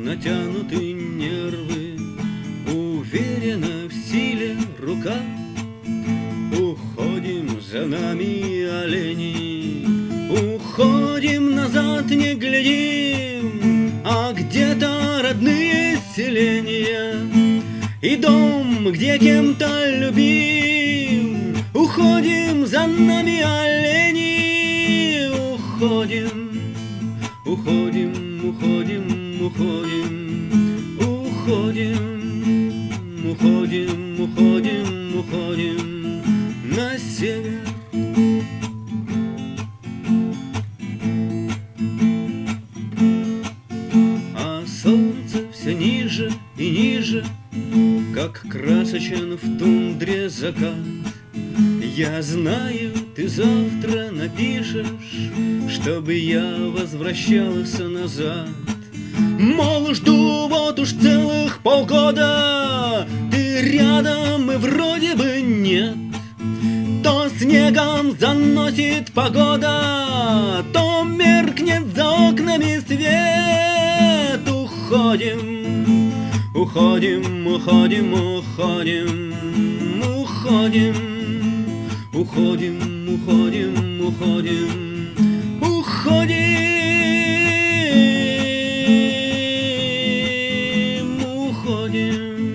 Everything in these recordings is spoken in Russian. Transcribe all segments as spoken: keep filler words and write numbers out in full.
натянуты нервы, уверена в силе рука. Уходим, за нами олени, уходим, назад не глядим, а где-то родные селения и дом, где кем-то любим. Уходим, за нами олени, уходим, уходим, уходим, уходим, уходим, уходим, уходим, уходим на север. А солнце все ниже и ниже, как красочен в тундре закат. Я знаю, ты завтра напишешь, чтобы я возвращался назад. Мол, жду вот уж целых полгода, ты рядом и вроде бы нет. То снегом заносит погода, то меркнет за окнами свет. Уходим, уходим, уходим, уходим, уходим, уходим, уходим, уходим, уходим, уходим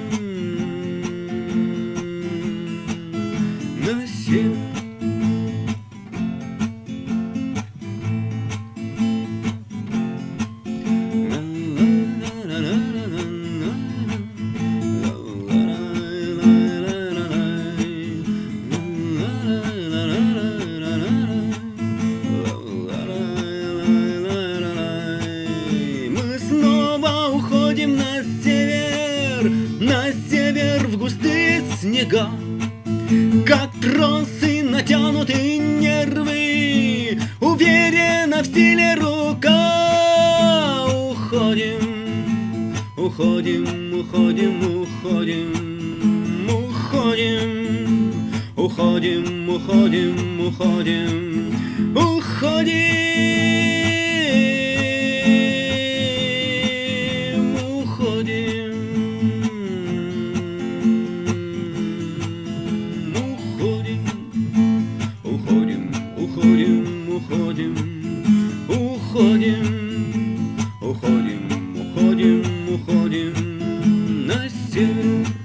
на север. Уходим на север, на север в густые снега, как тросы натянуты нервы, уверена в силе рука. Уходим, уходим, уходим, уходим, уходим, уходим, уходим, уходим, уходим. Уходим, уходим, уходим, уходим, уходим, уходим, уходим на север.